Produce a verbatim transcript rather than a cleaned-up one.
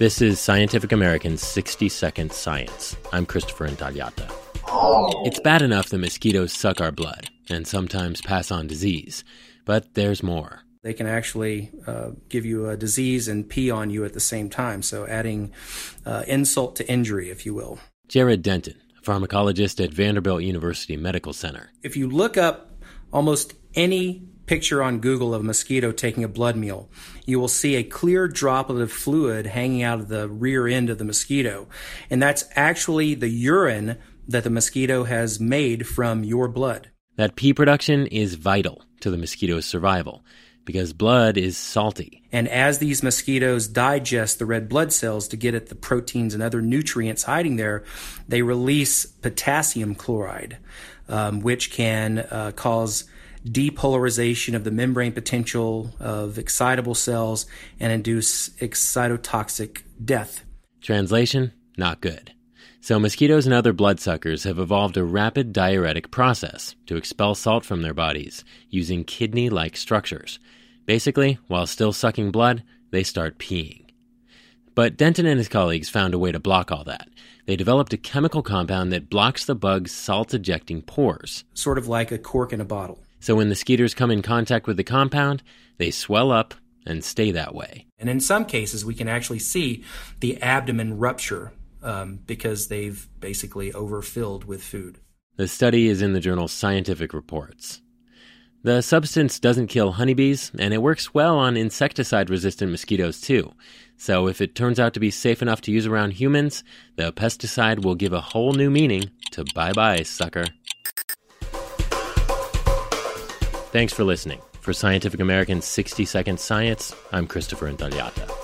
This is Scientific American's sixty second Science. I'm Christopher Intagliata. It's bad enough that mosquitoes suck our blood and sometimes pass on disease, but there's more. They can actually uh, give you a disease and pee on you at the same time, so adding uh, insult to injury, if you will. Jared Denton, a pharmacologist at Vanderbilt University Medical Center. If you look up almost any picture on Google of a mosquito taking a blood meal, you will see a clear droplet of fluid hanging out of the rear end of the mosquito. And that's actually the urine that the mosquito has made from your blood. That pee production is vital to the mosquito's survival because blood is salty. And as these mosquitoes digest the red blood cells to get at the proteins and other nutrients hiding there, they release potassium chloride, um, which can uh, cause depolarization of the membrane potential of excitable cells and induce excitotoxic death. Translation, not good. So mosquitoes and other bloodsuckers have evolved a rapid diuretic process to expel salt from their bodies using kidney-like structures. Basically, while still sucking blood, they start peeing. But Denton and his colleagues found a way to block all that. They developed a chemical compound that blocks the bug's salt-ejecting pores. Sort of like a cork in a bottle. So when the skeeters come in contact with the compound, they swell up and stay that way. And in some cases, we can actually see the abdomen rupture um, because they've basically overfilled with food. The study is in the journal Scientific Reports. The substance doesn't kill honeybees, and it works well on insecticide-resistant mosquitoes too. So if it turns out to be safe enough to use around humans, the pesticide will give a whole new meaning to bye-bye, sucker. Thanks for listening. For Scientific American's sixty second Science, I'm Christopher Intagliata.